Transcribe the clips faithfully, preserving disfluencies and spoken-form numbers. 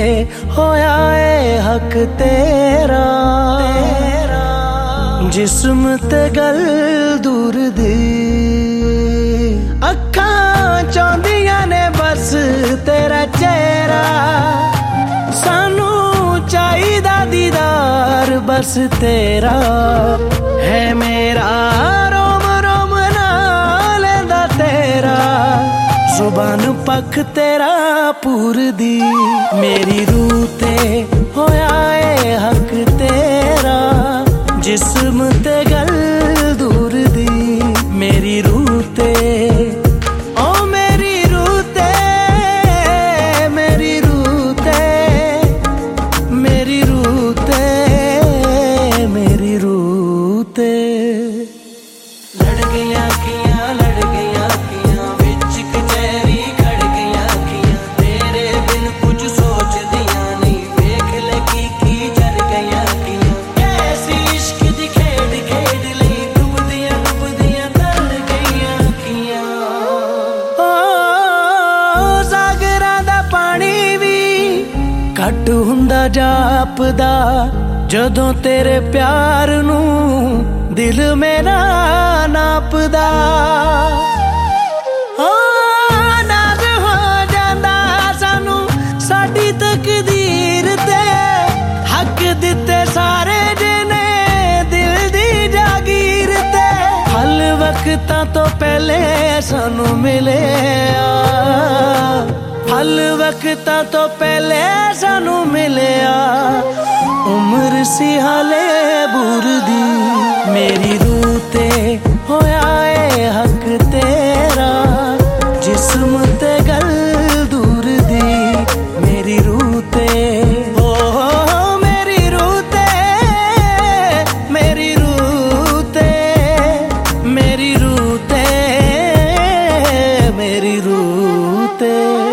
होया ए हक तेरा, जिस्म ते गल दूर दी। अखां चाहदियां ने बस तेरा चेहरा, सानू चाहिदा दीदार बस तेरा। है मेरा रोम रोम नाल दा तेरा, जुबान पख तेरा पूर दी। मेरी रूह ते होया ए हक तेरा, जिस्म ते गल दूर दी। मेरी रूह ते ओ मेरी रूह ते, मेरी रूह ते, मेरी रूह ते, मेरी रूह ते। लड़ गया अखियां लड़ गया अखियां, विच कचहरी खड़ गया अखियां। तेरे बिन कुछ सोच दिया नहीं, वेख लगी की जर गया अखियां। कैसी इश्क दी खेड खेड लई, डुबदियां डुबदियां तर गईयां अखियां। ओ सागरां दा पानी भी घट हुंदा जापदा, जदों तेरे प्यार नू दिल मेरा नापदा। ओ नाज़ हो जांदा सानू साडी तकदीर ते, हक दिते सारे जिने दिल दी जागीर ते। हल वक्तां तो पहले सानू मिले, हल वक्तां तो पहले सानू मिलिया। उम्र सी हाले बूर दी। मेरी रूह ते होया ए हक तेरा, जिस्म ते गल दूर दी। मेरी रूह ते ओ मेरी रूह ते, मेरी रूह ते, मेरी रूह ते, मेरी रूह ते।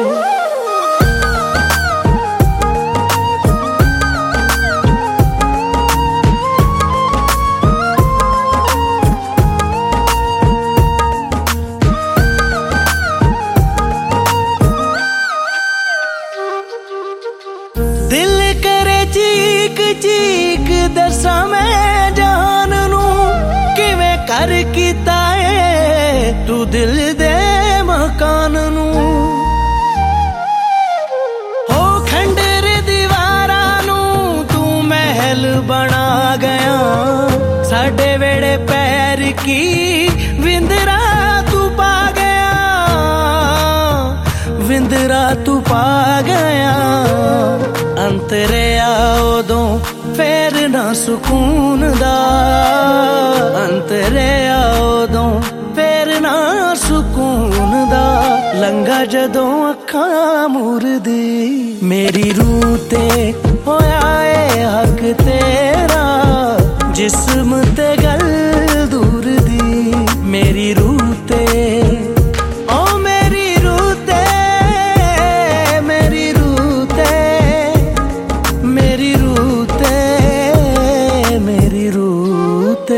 दिल करे चीक चीक दसा मैं जान नू, किवें कर कीता है तू दिल दे मकान नू। हो खंडर दीवारां नू तू महल बना गया, साडे वेड़े पैर की विंदरा तू पा गया, विंदरा तू पा गया। अंतरे आओदों फेर ना सुकून दा, अंतरे आओदों फेर ना सुकून दा। लंघा जदों अखां मूर दी। मेरी रूह ते होया ए हक तेरा, जिस्म ते गल दूर दी। मेरी रूह ते ओ मेरी रूह ते, मेरी रूह ते, मेरी रूह ते, मेरी रूह ते।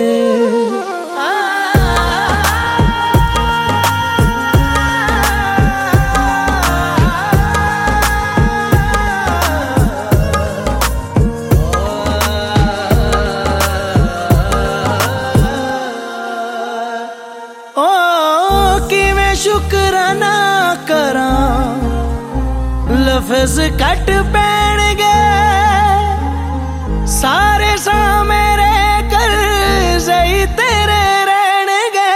ओ किवें शुकराना करां, लफ्ज़ कट पैणगे सारे सा मेरे कर सही तेरे रहणगे।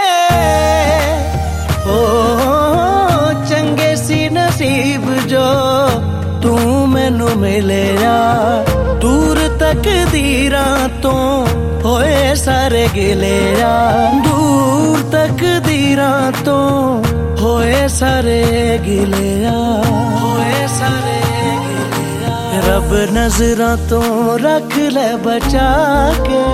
ओ चंगे सी नसीब जो तू मैनू मिलिया, दूर तकदीरां तो होए सारे गिलिया। दूर तकदीरां तो होए सारे गिलिया, होए सारे गिलिया। रब नजरां तो रख ले बचा के,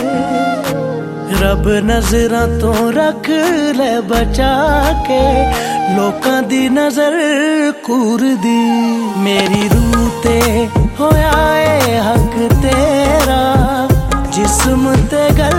रब नजरां तो रख ले बचा के। लोकां दी नजर कूर दी। मेरी रूह ते होया ए हक तेरा, जिस्म ते गल